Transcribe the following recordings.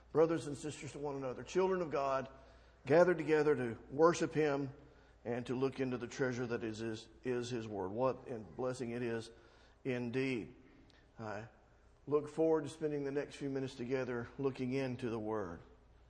brothers and sisters to one another, children of God, gathered together to worship Him and to look into the treasure that is His Word. What a blessing it is indeed. I look forward to spending the next few minutes together looking into the Word.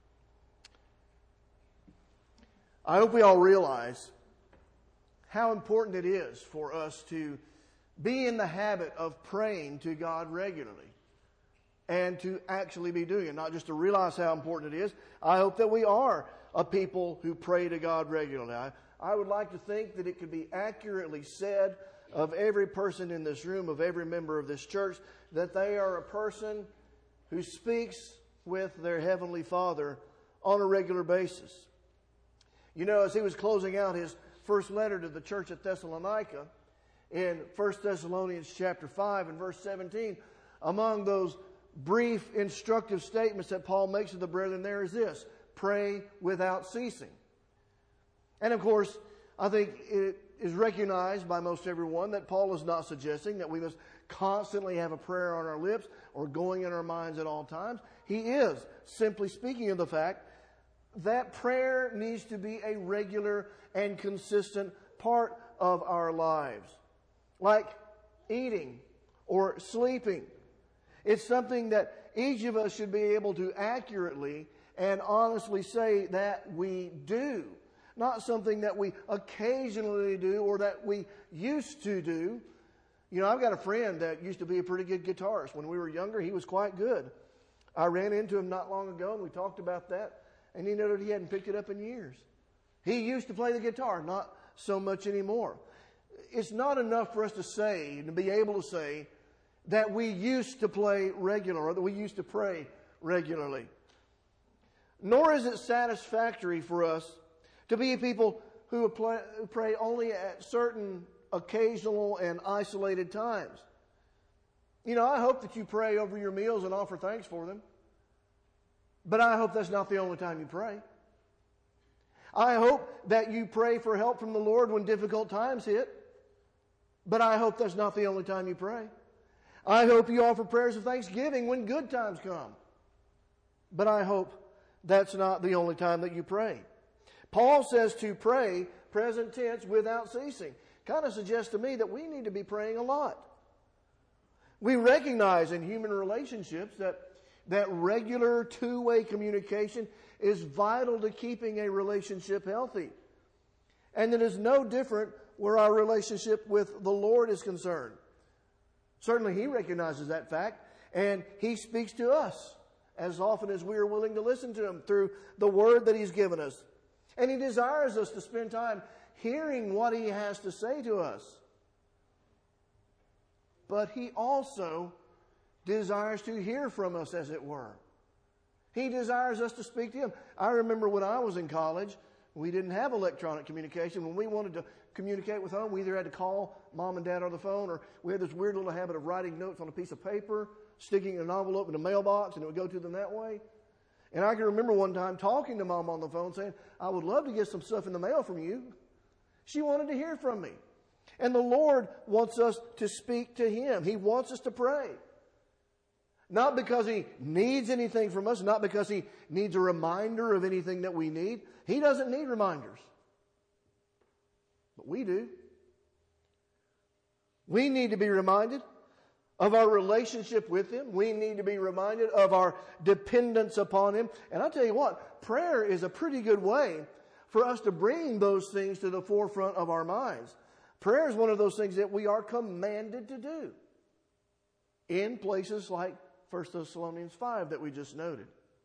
I hope we all realize how important it is for us to be in the habit of praying to God regularly and to actually be doing it, not just to realize how important it is. I hope that we are a people who pray to God regularly. I would like to think that it could be accurately said of every person in this room, of every member of this church, that they are a person who speaks with their Heavenly Father on a regular basis. You know, as he was closing out his first letter to the church at Thessalonica, in 1 Thessalonians chapter 5 and verse 17, among those brief instructive statements that Paul makes to the brethren there is this: pray without ceasing. And of course, I think it is recognized by most everyone that Paul is not suggesting that we must constantly have a prayer on our lips or going in our minds at all times. He is simply speaking of the fact that prayer needs to be a regular and consistent part of our lives. Like eating or sleeping. It's something that each of us should be able to accurately and honestly say that we do. Not something that we occasionally do or that we used to do. You know, I've got a friend that used to be a pretty good guitarist. When we were younger, he was quite good. I ran into him not long ago and we talked about that. And he noted he hadn't picked it up in years. He used to play the guitar, not so much anymore. It's not enough for us to say, to be able to say, that we used to play regular or that we used to pray regularly. Nor is it satisfactory for us to be people who pray only at certain occasional and isolated times. You know, I hope that you pray over your meals and offer thanks for them. But I hope that's not the only time you pray. I hope that you pray for help from the Lord when difficult times hit. But I hope that's not the only time you pray. I hope you offer prayers of thanksgiving when good times come. But I hope that's not the only time that you pray. Paul says to pray, present tense, without ceasing. Kind of suggests to me that we need to be praying a lot. We recognize in human relationships that regular two-way communication is vital to keeping a relationship healthy. And it is no different where our relationship with the Lord is concerned. Certainly He recognizes that fact, and He speaks to us as often as we are willing to listen to Him through the Word that He's given us. And He desires us to spend time hearing what He has to say to us. But He also desires to hear from us, as it were. He desires us to speak to Him. I remember when I was in college, we didn't have electronic communication. When we wanted to communicate with home, we either had to call mom and dad on the phone, or we had this weird little habit of writing notes on a piece of paper, sticking an envelope in a mailbox, and it would go to them that way. And I can remember one time talking to mom on the phone saying, I would love to get some stuff in the mail from you. She wanted to hear from me. And the Lord wants us to speak to Him. He wants us to pray. Not because He needs anything from us, not because He needs a reminder of anything that we need. He doesn't need reminders. But we do. We need to be reminded of our relationship with Him. We need to be reminded of our dependence upon Him. And I'll tell you what, prayer is a pretty good way for us to bring those things to the forefront of our minds. Prayer is one of those things that we are commanded to do in places like 1 Thessalonians 5 that we just noted.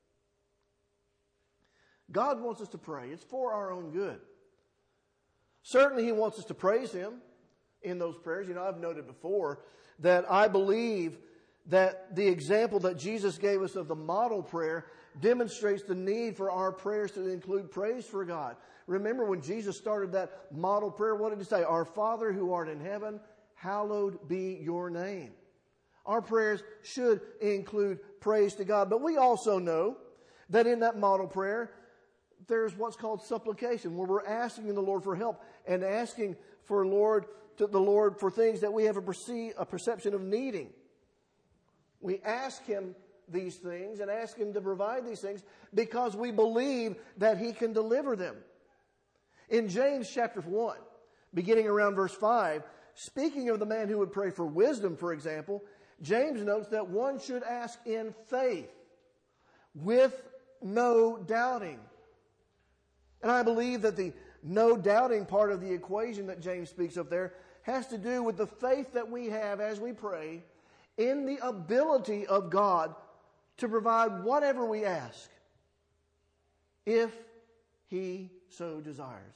God wants us to pray. It's for our own good. Certainly He wants us to praise Him in those prayers. You know, I've noted before that I believe that the example that Jesus gave us of the model prayer demonstrates the need for our prayers to include praise for God. Remember when Jesus started that model prayer, what did He say? Our Father who art in heaven, hallowed be your name. Our prayers should include praise to God. But we also know that in that model prayer, there's what's called supplication, where we're asking the Lord for help and asking for the Lord for things that we have a perception of needing. We ask Him these things and ask Him to provide these things because we believe that He can deliver them. In James chapter 1, beginning around verse 5, speaking of the man who would pray for wisdom, for example, James notes that one should ask in faith with no doubting. And I believe that the no doubting part of the equation that James speaks of there has to do with the faith that we have as we pray in the ability of God to provide whatever we ask, if He so desires.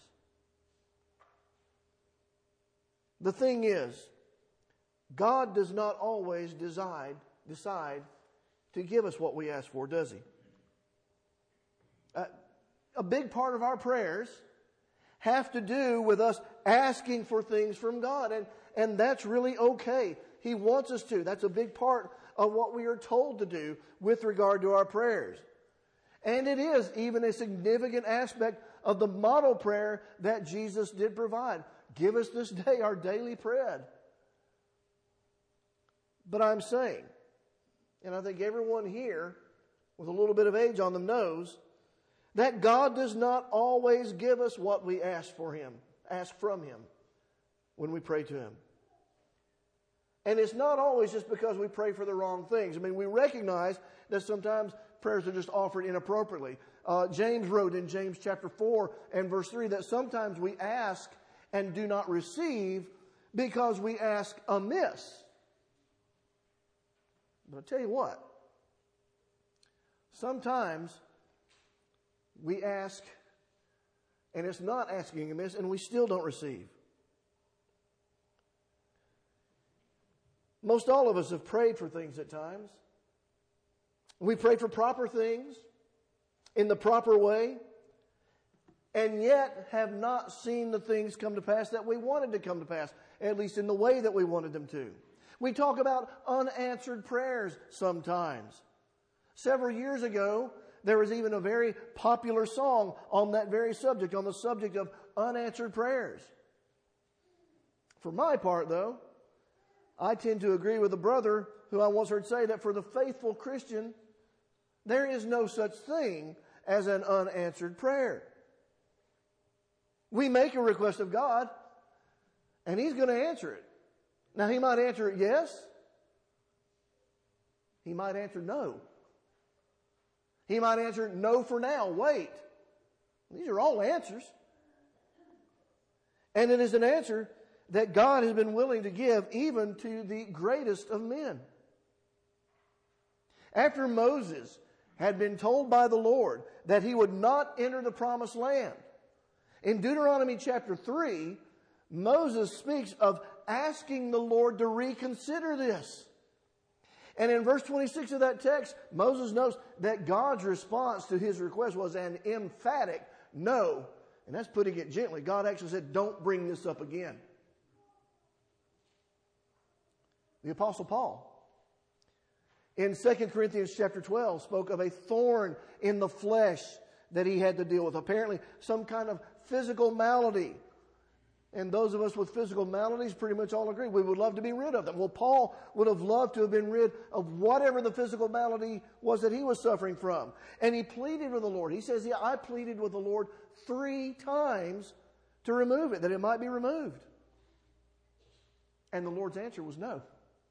The thing is, God does not always decide to give us what we ask for, does He? A big part of our prayers have to do with us asking for things from God, and that's really okay. He wants us to. That's a big part of what we are told to do with regard to our prayers. And it is even a significant aspect of the model prayer that Jesus did provide. Give us this day our daily bread. But I'm saying, and I think everyone here with a little bit of age on them knows, that God does not always give us what we ask from Him when we pray to Him. And it's not always just because we pray for the wrong things. I mean, we recognize that sometimes prayers are just offered inappropriately. James wrote in James chapter 4 and verse 3 that sometimes we ask and do not receive because we ask amiss. But I'll tell you what, sometimes we ask and it's not asking amiss and we still don't receive. Most all of us have prayed for things at times. We pray for proper things in the proper way, and yet have not seen the things come to pass that we wanted to come to pass, at least in the way that we wanted them to. We talk about unanswered prayers sometimes. Several years ago, there was even a very popular song on that very subject, on the subject of unanswered prayers. For my part, though, I tend to agree with a brother who I once heard say that for the faithful Christian, there is no such thing as an unanswered prayer. We make a request of God, and He's going to answer it. Now, He might answer it yes. He might answer no. He might answer no for now, wait. These are all answers. And it is an answer that God has been willing to give even to the greatest of men. After Moses had been told by the Lord that he would not enter the promised land, in Deuteronomy chapter 3, Moses speaks of asking the Lord to reconsider this. And in verse 26 of that text, Moses notes that God's response to his request was an emphatic no. And that's putting it gently. God actually said, don't bring this up again. The Apostle Paul, in 2 Corinthians chapter 12, spoke of a thorn in the flesh that he had to deal with. Apparently, some kind of physical malady. And those of us with physical maladies pretty much all agree. We would love to be rid of them. Well, Paul would have loved to have been rid of whatever the physical malady was that he was suffering from. And he pleaded with the Lord. He says, I pleaded with the Lord 3 times to remove it, that it might be removed. And the Lord's answer was no.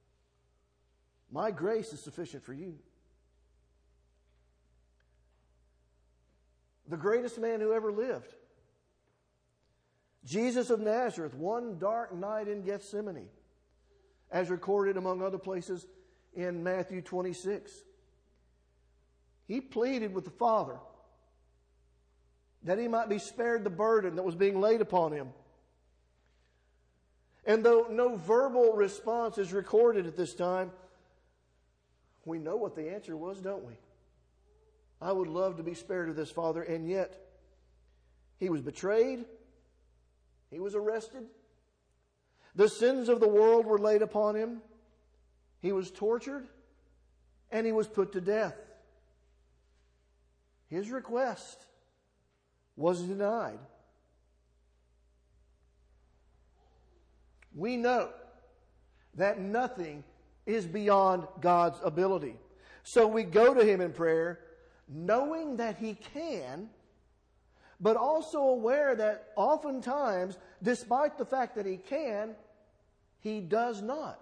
My grace is sufficient for you. The greatest man who ever lived, Jesus of Nazareth, one dark night in Gethsemane, as recorded among other places in Matthew 26. He pleaded with the Father that he might be spared the burden that was being laid upon him. And though no verbal response is recorded at this time, we know what the answer was, don't we? I would love to be spared of this, Father, and yet he was betrayed. He was arrested. The sins of the world were laid upon him. He was tortured, and he was put to death. His request was denied. We know that nothing is beyond God's ability. So we go to Him in prayer, knowing that He can, but also aware that oftentimes, despite the fact that He can, He does not.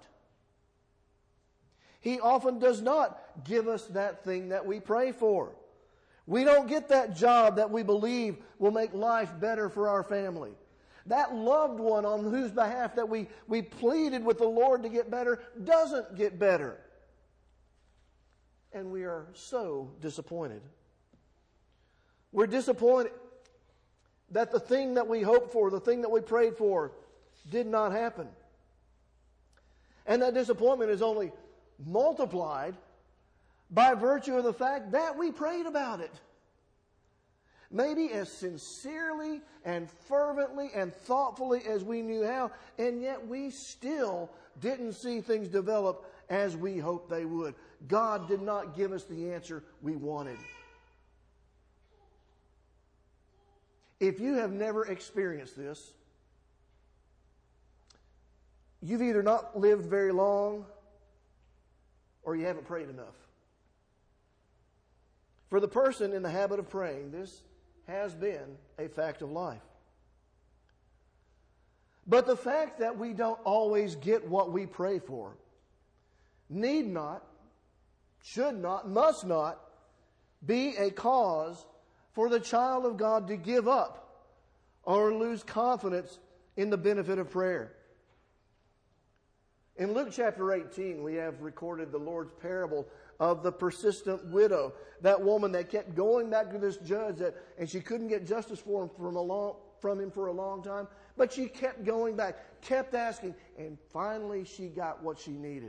He often does not give us that thing that we pray for. We don't get that job that we believe will make life better for our family. That loved one on whose behalf that we pleaded with the Lord to get better doesn't get better. And we are so disappointed. We're disappointed that the thing that we hoped for, the thing that we prayed for, did not happen. And that disappointment is only multiplied by virtue of the fact that we prayed about it. Maybe as sincerely and fervently and thoughtfully as we knew how, and yet we still didn't see things develop as we hoped they would. God did not give us the answer we wanted. If you have never experienced this, you've either not lived very long or you haven't prayed enough. For the person in the habit of praying, this has been a fact of life. But the fact that we don't always get what we pray for need not, should not, must not be a cause for the child of God to give up or lose confidence in the benefit of prayer. In Luke chapter 18, we have recorded the Lord's parable of the persistent widow. That woman that kept going back to this judge and she couldn't get justice for him from him for a long time. But she kept going back, kept asking, and finally she got what she needed.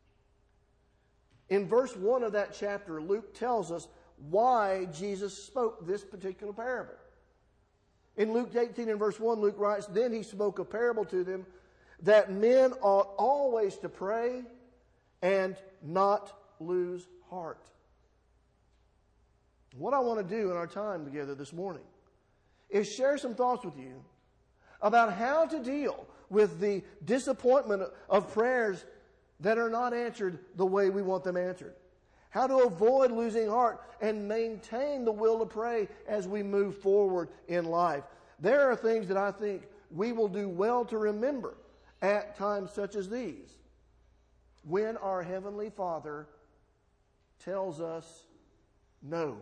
In verse 1 of that chapter, Luke tells us why Jesus spoke this particular parable. In Luke 18 and verse 1, Luke writes, "Then he spoke a parable to them that men ought always to pray and not lose heart." What I want to do in our time together this morning is share some thoughts with you about how to deal with the disappointment of prayers that are not answered the way we want them answered. How to avoid losing heart and maintain the will to pray as we move forward in life. There are things that I think we will do well to remember at times such as these, when our Heavenly Father tells us no.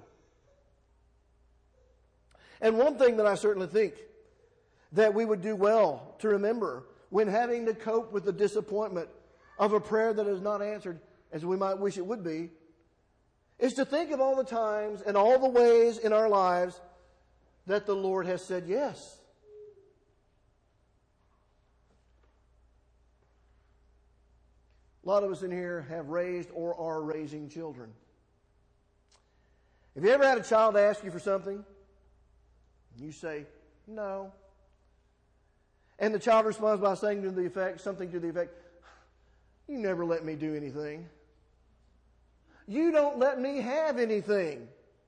And one thing that I certainly think that we would do well to remember when having to cope with the disappointment of a prayer that is not answered as we might wish it would be, is to think of all the times and all the ways in our lives that the Lord has said yes. A lot of us in here have raised or are raising children. Have you ever had a child ask you for something? And you say, no. And the child responds by saying something to the effect, you never let me do anything. You don't let me have anything.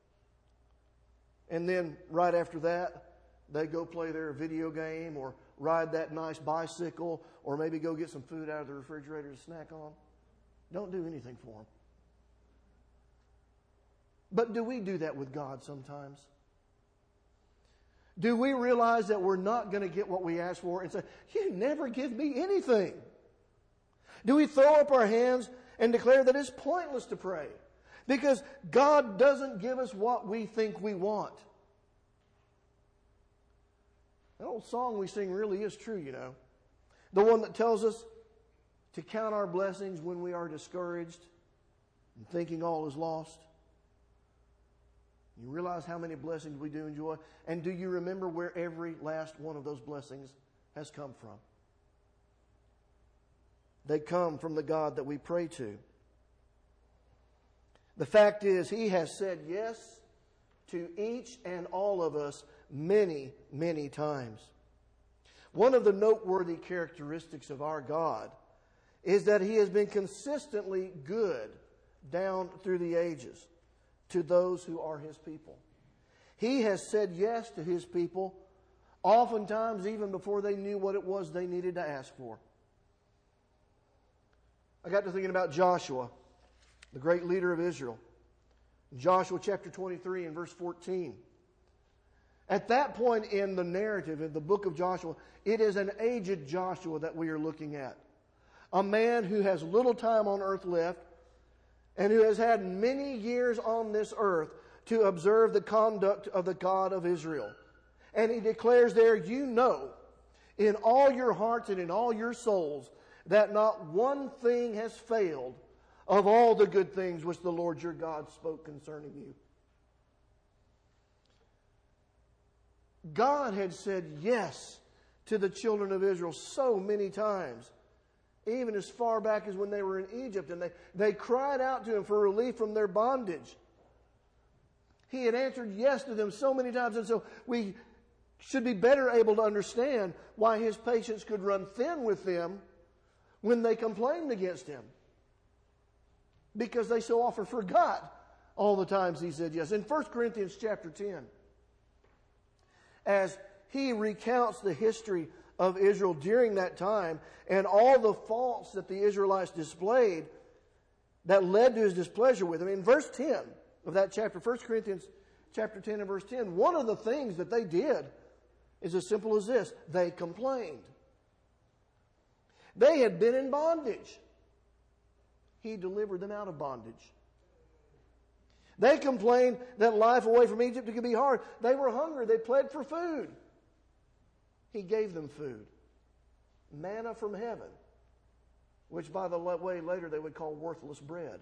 And then right after that, they go play their video game or ride that nice bicycle or maybe go get some food out of the refrigerator to snack on. Don't do anything for them. But do we do that with God sometimes? Do we realize that we're not going to get what we ask for and say, you never give me anything? Do we throw up our hands and declare that it's pointless to pray because God doesn't give us what we think we want? That old song we sing really is true, you know. The one that tells us to count our blessings when we are discouraged and thinking all is lost. You realize how many blessings we do enjoy? And do you remember where every last one of those blessings has come from? They come from the God that we pray to. The fact is, He has said yes to each and all of us many, many times. One of the noteworthy characteristics of our God is that He has been consistently good down through the ages to those who are His people. He has said yes to His people, oftentimes even before they knew what it was they needed to ask for. I got to thinking about Joshua. the great leader of Israel. Joshua chapter 23 and verse 14. At that point in the narrative, in the book of Joshua, it is an aged Joshua that we are looking at. A man who has little time on earth left and who has had many years on this earth to observe the conduct of the God of Israel. And he declares there, you know, in all your hearts and in all your souls, that not one thing has failed of all the good things which the Lord your God spoke concerning you. God had said yes to the children of Israel so many times, even as far back as when they were in Egypt, and they cried out to Him for relief from their bondage. He had answered yes to them so many times, and so we should be better able to understand why His patience could run thin with them when they complained against Him. Because they so often forgot all the times He said yes. In 1 Corinthians chapter 10, as he recounts the history of Israel during that time and all the faults that the Israelites displayed that led to His displeasure with them, in verse 10 of that chapter, 1 Corinthians chapter 10 and verse 10, one of the things that they did is as simple as this. They complained. They had been in bondage. He delivered them out of bondage. They complained that life away from Egypt could be hard. They were hungry. They pled for food. He gave them food. Manna from heaven, which, by the way, later they would call worthless bread.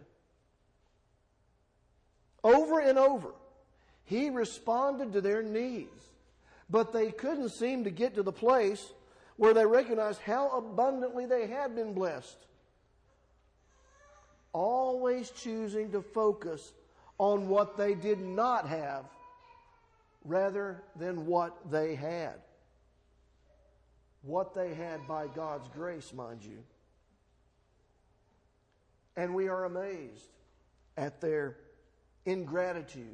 Over and over, He responded to their needs, but they couldn't seem to get to the place where they recognized how abundantly they had been blessed. Always choosing to focus on what they did not have rather than what they had. What they had by God's grace, mind you. And we are amazed at their ingratitude.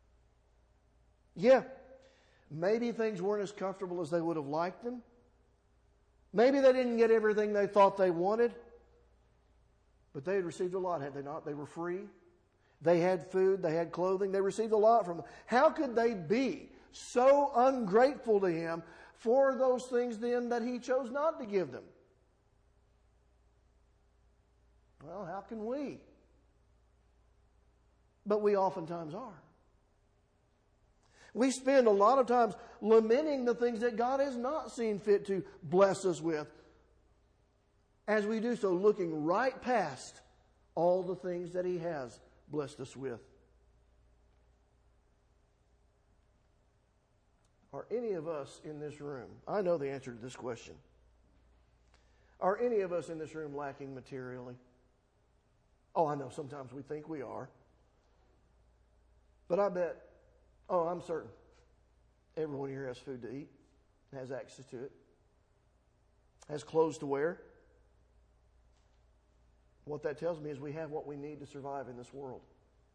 Yeah, maybe things weren't as comfortable as they would have liked them. Maybe they didn't get everything they thought they wanted. But they had received a lot, had they not? They were free. They had food. They had clothing. They received a lot from Him. How could they be so ungrateful to Him for those things then that He chose not to give them? Well, how can we? But we oftentimes are. We spend a lot of times lamenting the things that God has not seen fit to bless us with, as we do so looking right past all the things that He has blessed us with. Are any of us in this room, I know the answer to this question, are any of us in this room lacking materially? Oh, I know sometimes we think we are. But I bet, I'm certain, everyone here has food to eat, has access to it, has clothes to wear. What that tells me is we have what we need to survive in this world.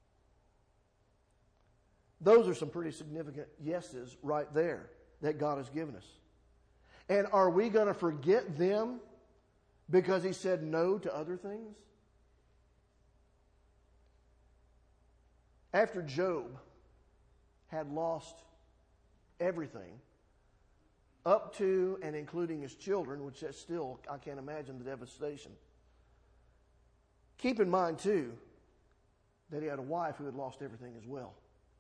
Those are some pretty significant yeses right there that God has given us. And are we going to forget them because He said no to other things? After Job had lost everything, up to and including his children, which is still, I can't imagine the devastation. Keep in mind, too, that he had a wife who had lost everything as well.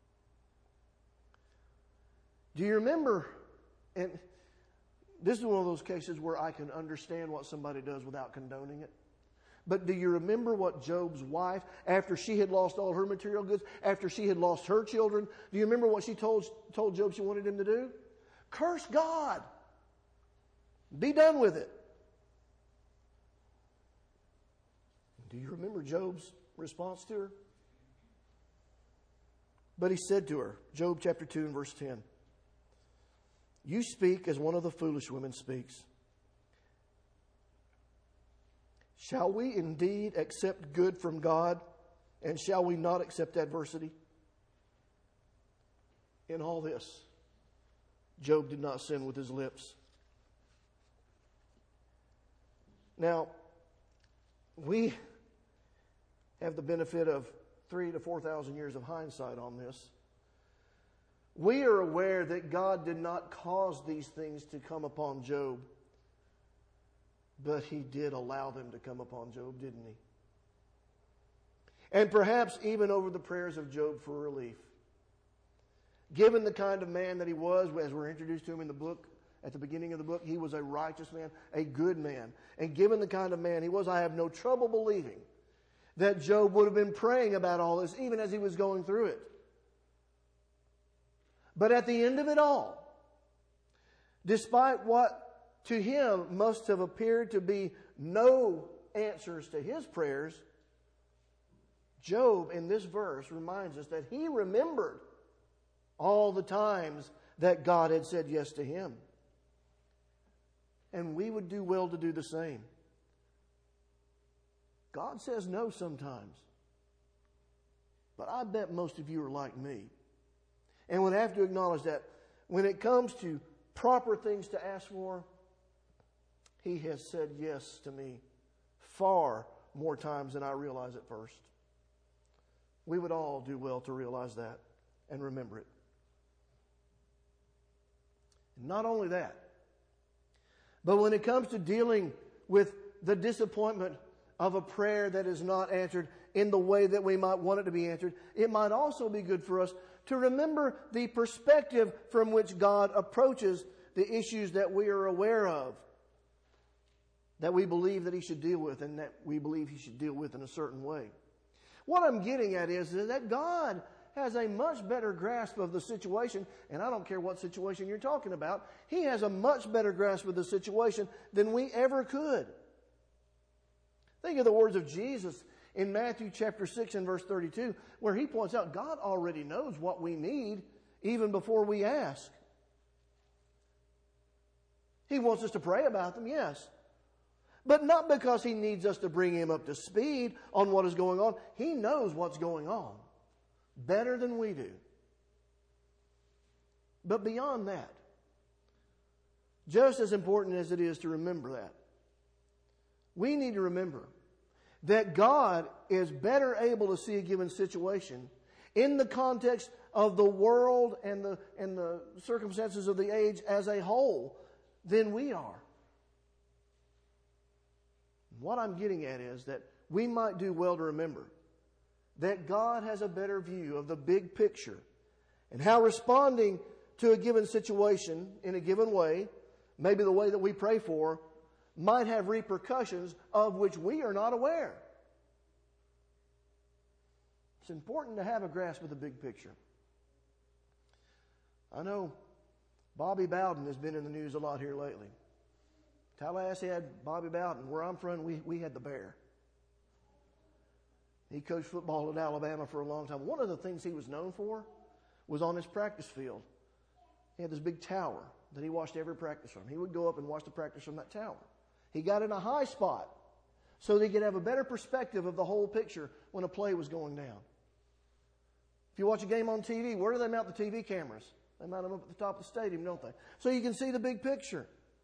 Do you remember, and this is one of those cases where I can understand what somebody does without condoning it. But do you remember what Job's wife, after she had lost all her material goods, after she had lost her children, do you remember what she told Job she wanted him to do? Curse God. Be done with it. Do you remember Job's response to her? But he said to her, Job chapter 2 and verse 10, "You speak as one of the foolish women speaks. Shall we indeed accept good from God, and shall we not accept adversity?" In all this, Job did not sin with his lips. Now, we have the benefit of 3,000 to 4,000 years of hindsight on this, we are aware that God did not cause these things to come upon Job, but He did allow them to come upon Job, didn't He? And perhaps even over the prayers of Job for relief. Given the kind of man that he was, as we're introduced to him in the book, at the beginning of the book, he was a righteous man, a good man. And given the kind of man he was, I have no trouble believing that Job would have been praying about all this, even as he was going through it. But at the end of it all, despite what to him must have appeared to be no answers to his prayers, Job in this verse reminds us that he remembered all the times that God had said yes to him. And we would do well to do the same. God says no sometimes. But I bet most of you are like me. And would have to acknowledge that when it comes to proper things to ask for, He has said yes to me far more times than I realize at first. We would all do well to realize that and remember it. And not only that, but when it comes to dealing with the disappointment of a prayer that is not answered in the way that we might want it to be answered, it might also be good for us to remember the perspective from which God approaches the issues that we are aware of, that we believe that He should deal with, and that we believe He should deal with in a certain way. What I'm getting at is that God has a much better grasp of the situation, and I don't care what situation you're talking about, He has a much better grasp of the situation than we ever could. Think of the words of Jesus in Matthew chapter 6 and verse 32, where He points out God already knows what we need even before we ask. He wants us to pray about them, yes. But not because He needs us to bring Him up to speed on what is going on. He knows what's going on better than we do. But beyond that, just as important as it is to remember that, we need to remember that God is better able to see a given situation in the context of the world and the circumstances of the age as a whole than we are. What I'm getting at is that we might do well to remember that God has a better view of the big picture and how responding to a given situation in a given way, maybe the way that we pray for, might have repercussions of which we are not aware. It's important to have a grasp of the big picture. I know Bobby Bowden has been in the news a lot here lately. Tallahassee had Bobby Bowden. Where I'm from, we had the Bear. He coached football at Alabama for a long time. One of the things he was known for was on his practice field. He had this big tower that he watched every practice from. He would go up and watch the practice from that tower. He got in a high spot so that he could have a better perspective of the whole picture when a play was going down. If you watch a game on TV, where do they mount the TV cameras? They mount them up at the top of the stadium, don't they? So you can see the big picture.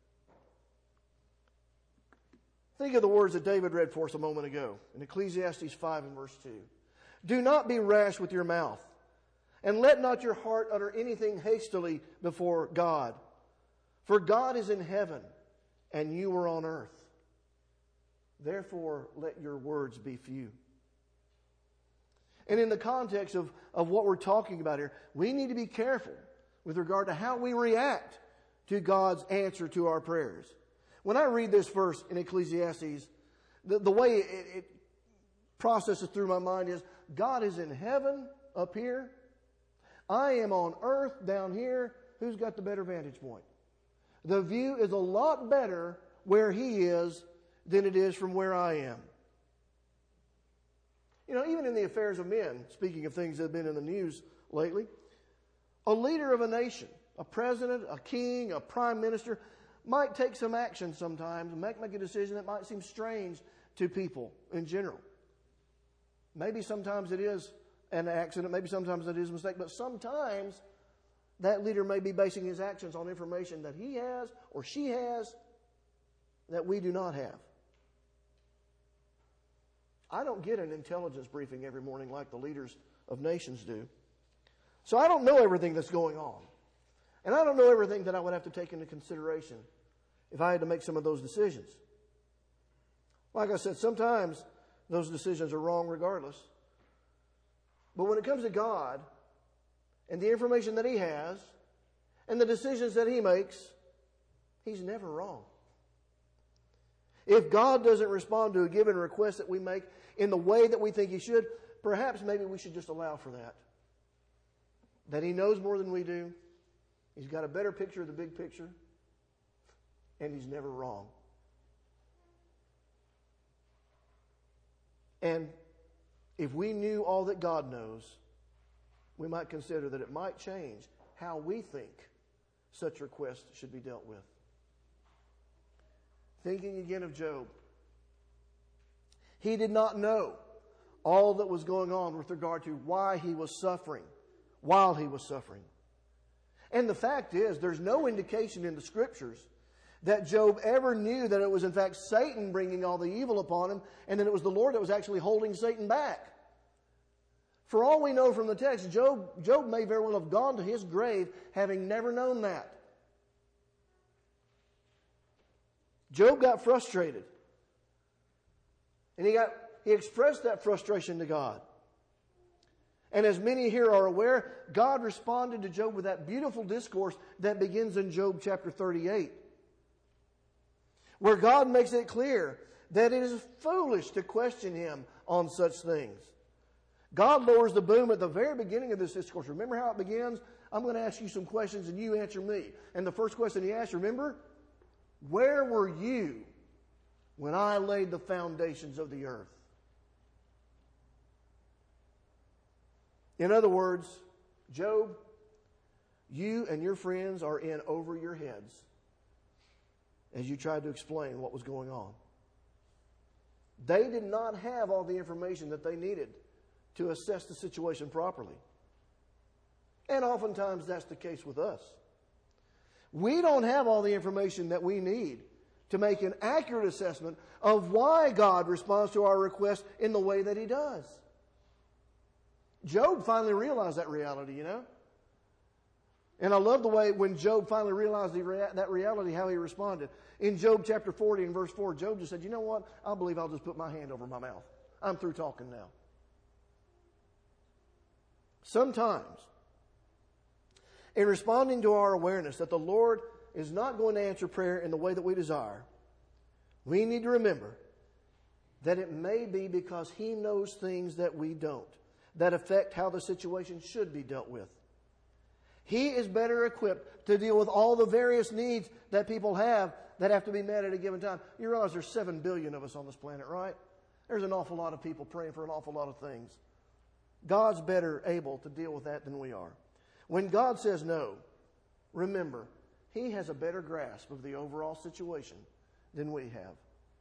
Think of the words that David read for us a moment ago in Ecclesiastes 5 and verse 2. Do not be rash with your mouth, and let not your heart utter anything hastily before God. For God is in heaven, and you are on earth. Therefore, let your words be few. And in the context of what we're talking about here, we need to be careful with regard to how we react to God's answer to our prayers. When I read this verse in Ecclesiastes, the way it processes through my mind is, God is in heaven up here. I am on earth down here. Who's got the better vantage point? The view is a lot better where He is than it is from where I am. You know, even in the affairs of men, speaking of things that have been in the news lately, a leader of a nation, a president, a king, a prime minister, might take some action sometimes and make a decision that might seem strange to people in general. Maybe sometimes it is an accident, maybe sometimes it is a mistake, but sometimes that leader may be basing his actions on information that he has or she has that we do not have. I don't get an intelligence briefing every morning like the leaders of nations do. So I don't know everything that's going on. And I don't know everything that I would have to take into consideration if I had to make some of those decisions. Like I said, sometimes those decisions are wrong regardless. But when it comes to God and the information that He has and the decisions that He makes, He's never wrong. If God doesn't respond to a given request that we make in the way that we think He should, perhaps maybe we should just allow for that. That He knows more than we do. He's got a better picture of the big picture. And He's never wrong. And if we knew all that God knows, we might consider that it might change how we think such requests should be dealt with. Thinking again of Job. He did not know all that was going on with regard to why he was suffering, while he was suffering. And the fact is, there's no indication in the Scriptures that Job ever knew that it was in fact Satan bringing all the evil upon him, and that it was the Lord that was actually holding Satan back. For all we know from the text, Job may very well have gone to his grave having never known that. Job got frustrated. And he expressed that frustration to God. And as many here are aware, God responded to Job with that beautiful discourse that begins in Job chapter 38. Where God makes it clear that it is foolish to question Him on such things. God lowers the boom at the very beginning of this discourse. Remember how it begins? I'm going to ask you some questions and you answer me. And the first question He asks, remember? Where were you when I laid the foundations of the earth? In other words, Job, you and your friends are in over your heads as you tried to explain what was going on. They did not have all the information that they needed to assess the situation properly. And oftentimes that's the case with us. We don't have all the information that we need to make an accurate assessment of why God responds to our request in the way that He does. Job finally realized that reality, you know. And I love the way when Job finally realized that reality, how he responded. In Job chapter 40 and verse 4, Job just said, you know what? I believe I'll just put my hand over my mouth. I'm through talking now. Sometimes, in responding to our awareness that the Lord is not going to answer prayer in the way that we desire, we need to remember that it may be because He knows things that we don't, that affect how the situation should be dealt with. He is better equipped to deal with all the various needs that people have that have to be met at a given time. You realize there's 7 billion of us on this planet, right? There's an awful lot of people praying for an awful lot of things. God's better able to deal with that than we are. When God says no, remember, He has a better grasp of the overall situation than we have.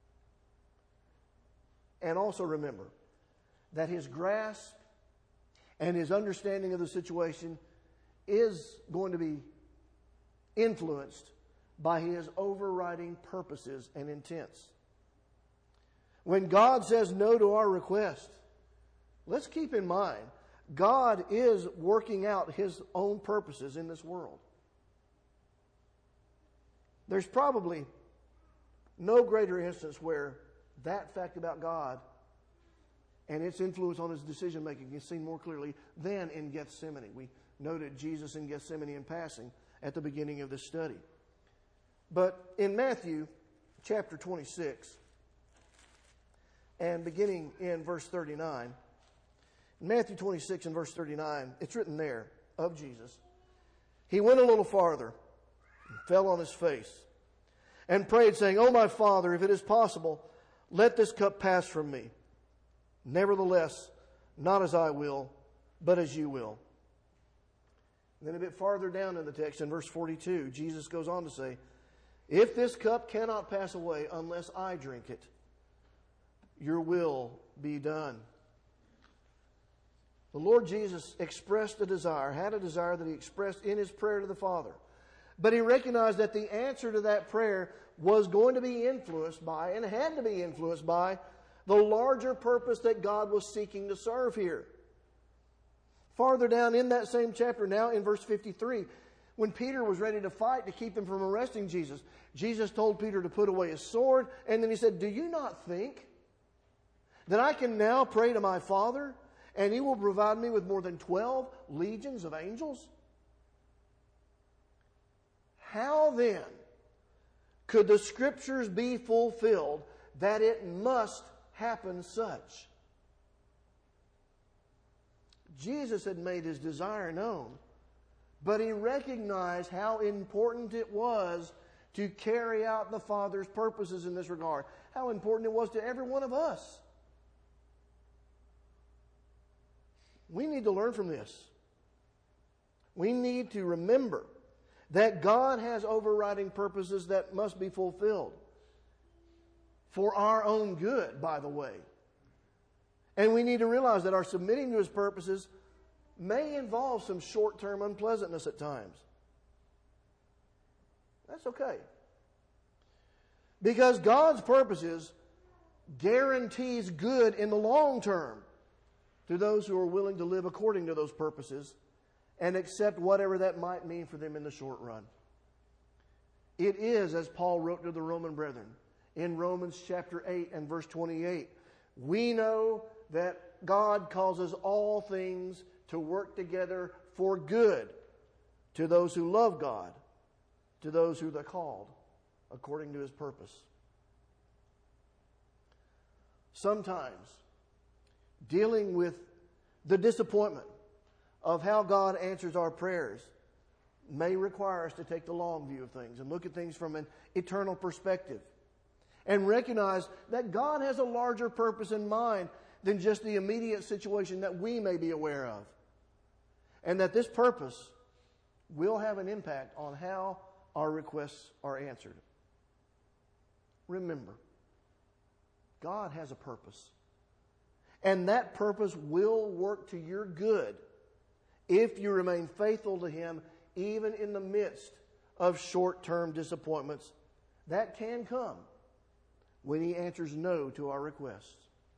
And also remember that His grasp and His understanding of the situation is going to be influenced by His overriding purposes and intents. When God says no to our request, let's keep in mind, God is working out His own purposes in this world. There's probably no greater instance where that fact about God and its influence on His decision making is seen more clearly than in Gethsemane. We noted Jesus in Gethsemane in passing at the beginning of this study. But in Matthew chapter 26, and beginning in verse 39, in Matthew 26 and verse 39, it's written there of Jesus. He went a little farther and fell on His face and prayed, saying, "O my Father, if it is possible, let this cup pass from me. Nevertheless, not as I will, but as you will." And then a bit farther down in the text, in verse 42, Jesus goes on to say, "If this cup cannot pass away unless I drink it, your will be done." The Lord Jesus expressed a desire, had a desire that He expressed in His prayer to the Father. But He recognized that the answer to that prayer was going to be influenced by, and had to be influenced by, The larger purpose that God was seeking to serve here. Farther down in that same chapter, now in verse 53, when Peter was ready to fight to keep them from arresting Jesus, Jesus told Peter to put away his sword, and then he said, "Do you not think that I can now pray to my Father, and he will provide me with more than 12 legions of angels?" How then could the Scriptures be fulfilled that it must happen such? Jesus had made his desire known, but he recognized how important it was to carry out the Father's purposes in this regard. How important it was to every one of us. We need to learn from this. We need to remember that God has overriding purposes that must be fulfilled. For our own good, by the way. And we need to realize that our submitting to His purposes may involve some short-term unpleasantness at times. That's okay. Because God's purposes guarantees good in the long term to those who are willing to live according to those purposes and accept whatever that might mean for them in the short run. It is, as Paul wrote to the Roman brethren, in Romans chapter 8 and verse 28, we know that God causes all things to work together for good to those who love God, to those who are called according to His purpose. Sometimes, dealing with the disappointment of how God answers our prayers may require us to take the long view of things and look at things from an eternal perspective and recognize that God has a larger purpose in mind than just the immediate situation that we may be aware of. And that this purpose will have an impact on how our requests are answered. Remember, God has a purpose. And that purpose will work to your good if you remain faithful to Him even in the midst of short-term disappointments that can come when He answers no to our requests.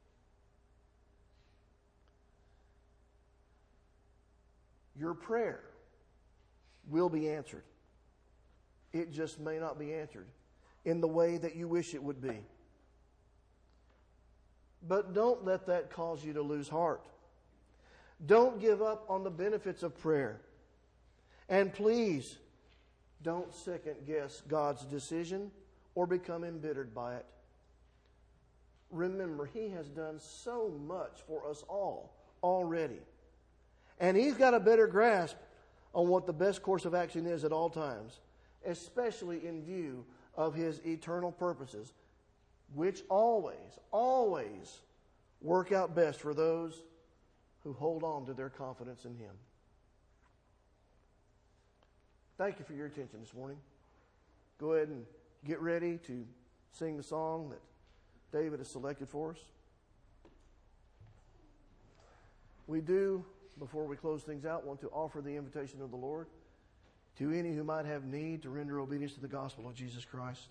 Your prayer will be answered. It just may not be answered in the way that you wish it would be. But don't let that cause you to lose heart. Don't give up on the benefits of prayer. And please, don't second guess God's decision or become embittered by it. Remember, He has done so much for us all already. And He's got a better grasp on what the best course of action is at all times, especially in view of His eternal purposes, which always work out best for those who hold on to their confidence in Him. Thank you for your attention this morning. Go ahead and get ready to sing the song that David has selected for us. We do, before we close things out, want to offer the invitation of the Lord to any who might have need to render obedience to the gospel of Jesus Christ.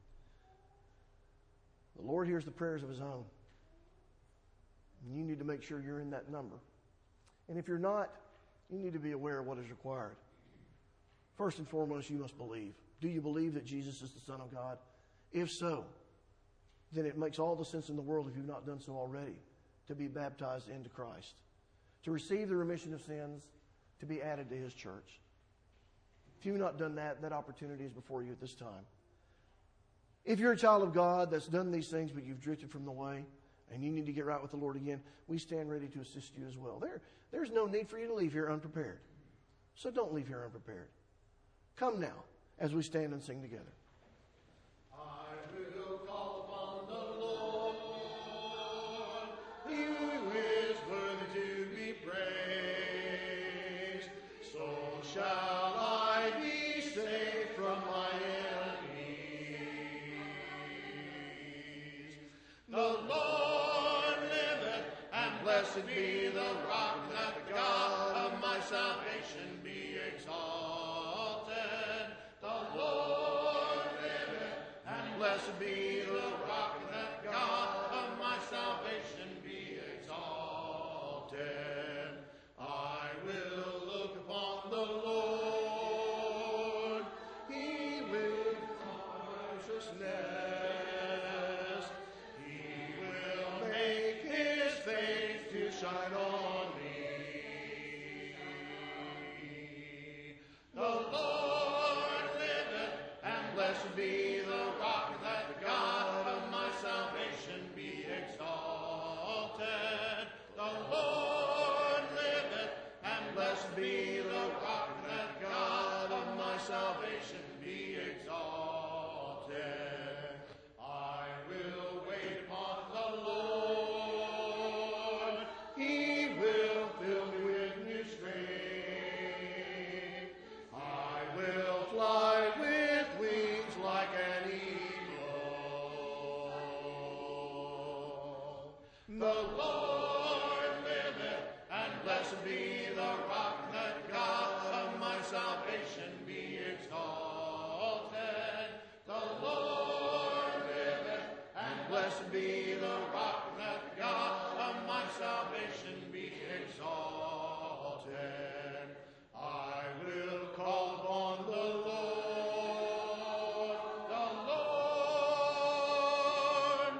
The Lord hears the prayers of His own. And you need to make sure you're in that number. And if you're not, you need to be aware of what is required. First and foremost, you must believe. Do you believe that Jesus is the Son of God? If so, then it makes all the sense in the world, if you've not done so already, to be baptized into Christ, to receive the remission of sins, to be added to His church. If you've not done that, that opportunity is before you at this time. If you're a child of God that's done these things, but you've drifted from the way, and you need to get right with the Lord again, we stand ready to assist you as well. There's no need for you to leave here unprepared. So don't leave here unprepared. Come now, as we stand and sing together. I will call upon the Lord. He who is worthy to be praised. So shall I be saved from my enemies. The Lord liveth, and blessed be the rock, that the God of my salvation be exalted. The Lord liveth, and blessed be the rock, that God of my salvation be the rock, let God of my salvation be exalted. I will call upon the Lord, the Lord.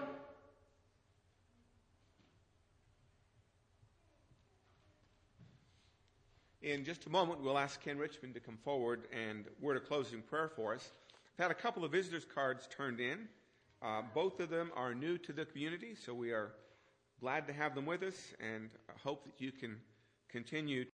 In just a moment, we'll ask Ken Richmond to come forward and word a closing prayer for us. I've had a couple of visitors' cards turned in. Both of them are new to the community, so we are glad to have them with us and hope that you can continue